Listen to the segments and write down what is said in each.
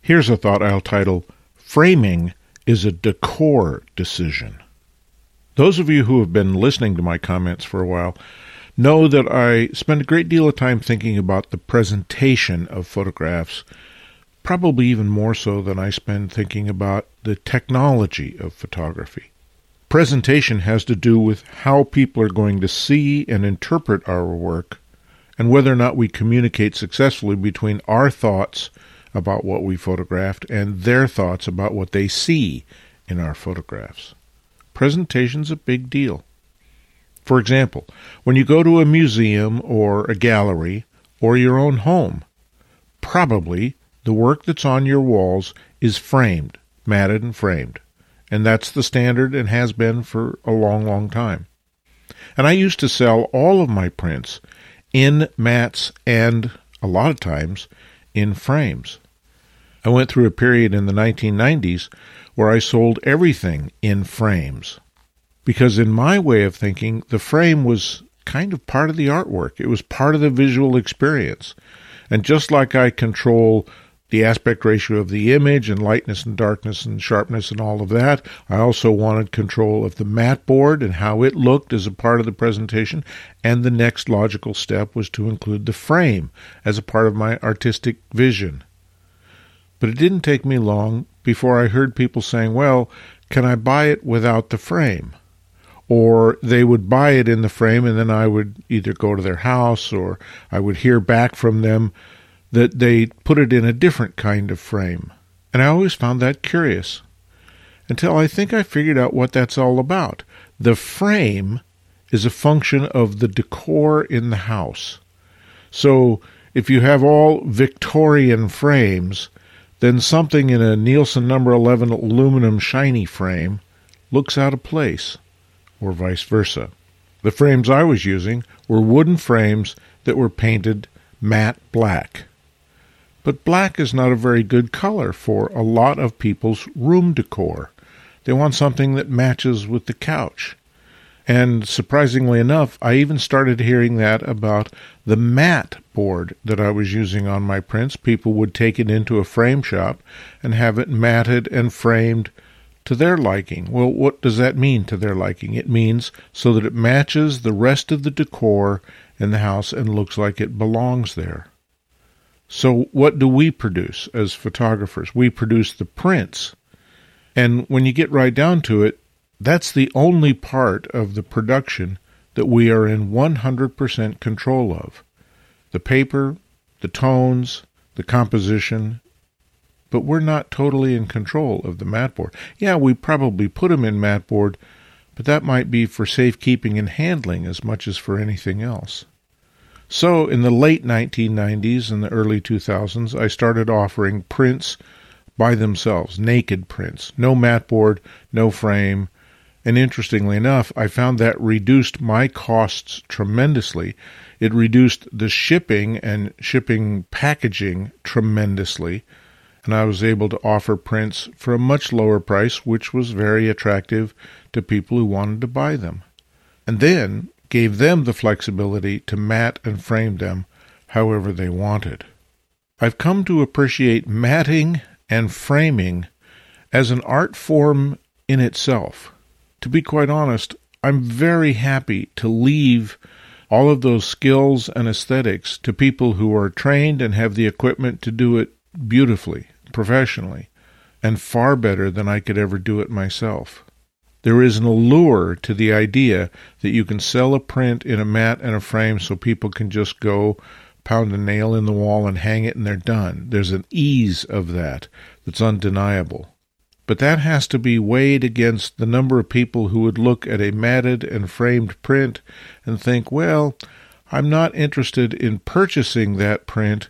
Here's a thought I'll title, Framing is a Decor Decision. Those of you who have been listening to my comments for a while know that I spend a great deal of time thinking about the presentation of photographs, probably even more so than I spend thinking about the technology of photography. Presentation has to do with how people are going to see and interpret our work, and whether or not we communicate successfully between our thoughts about what we photographed and their thoughts about what they see in our photographs. Presentation's a big deal. For example, when you go to a museum or a gallery or your own home, probably the work that's on your walls is framed, matted and framed. And that's the standard and has been for a long, long time. And I used to sell all of my prints in mats and, a lot of times, in frames. I went through a period in the 1990s where I sold everything in frames. Because in my way of thinking, the frame was kind of part of the artwork. It was part of the visual experience. And just like I control the aspect ratio of the image and lightness and darkness and sharpness and all of that, I also wanted control of the mat board and how it looked as a part of the presentation. And the next logical step was to include the frame as a part of my artistic vision. But it didn't take me long before I heard people saying, well, can I buy it without the frame? Or they would buy it in the frame, and then I would either go to their house or I would hear back from them that they put it in a different kind of frame. And I always found that curious, until I think I figured out what that's all about. The frame is a function of the decor in the house. So if you have all Victorian frames, then something in a Nielsen number 11 aluminum shiny frame looks out of place, or vice versa. The frames I was using were wooden frames that were painted matte black. But black is not a very good color for a lot of people's room decor. They want something that matches with the couch. And surprisingly enough, I even started hearing that about the mat board that I was using on my prints. People would take it into a frame shop and have it matted and framed to their liking. Well, what does that mean, to their liking? It means so that it matches the rest of the decor in the house and looks like it belongs there. So what do we produce as photographers? We produce the prints. And when you get right down to it, that's the only part of the production that we are in 100% control of. The paper, the tones, the composition, but we're not totally in control of the mat board. Yeah, we probably put them in mat board, but that might be for safekeeping and handling as much as for anything else. So in the late 1990s and the early 2000s, I started offering prints by themselves, naked prints, no mat board, no frame. And interestingly enough, I found that reduced my costs tremendously. It reduced the shipping and shipping packaging tremendously. And I was able to offer prints for a much lower price, which was very attractive to people who wanted to buy them. And then gave them the flexibility to mat and frame them however they wanted. I've come to appreciate matting and framing as an art form in itself. To be quite honest, I'm very happy to leave all of those skills and aesthetics to people who are trained and have the equipment to do it beautifully, professionally, and far better than I could ever do it myself. There is an allure to the idea that you can sell a print in a mat and a frame so people can just go pound a nail in the wall and hang it and they're done. There's an ease of that that's undeniable. But that has to be weighed against the number of people who would look at a matted and framed print and think, well, I'm not interested in purchasing that print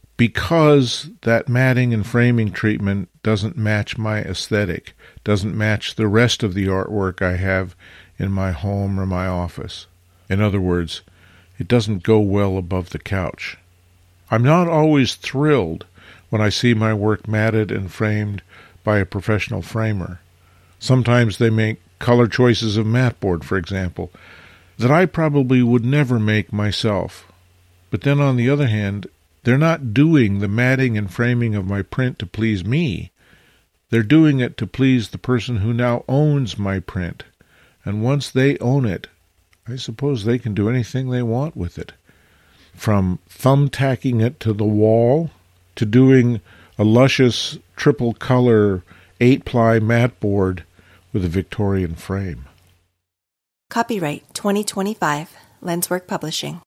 because that matting and framing treatment doesn't match my aesthetic, doesn't match the rest of the artwork I have in my home or my office. In other words, it doesn't go well above the couch. I'm not always thrilled when I see my work matted and framed by a professional framer. Sometimes they make color choices of mat board, for example, that I probably would never make myself. But then on the other hand, They're not doing the matting and framing of my print to please me. They're doing it to please the person who now owns my print. And once they own it, I suppose they can do anything they want with it. From thumbtacking it to the wall to doing a luscious triple-color 8-ply mat board with a Victorian frame. Copyright 2025, Lenswork Publishing.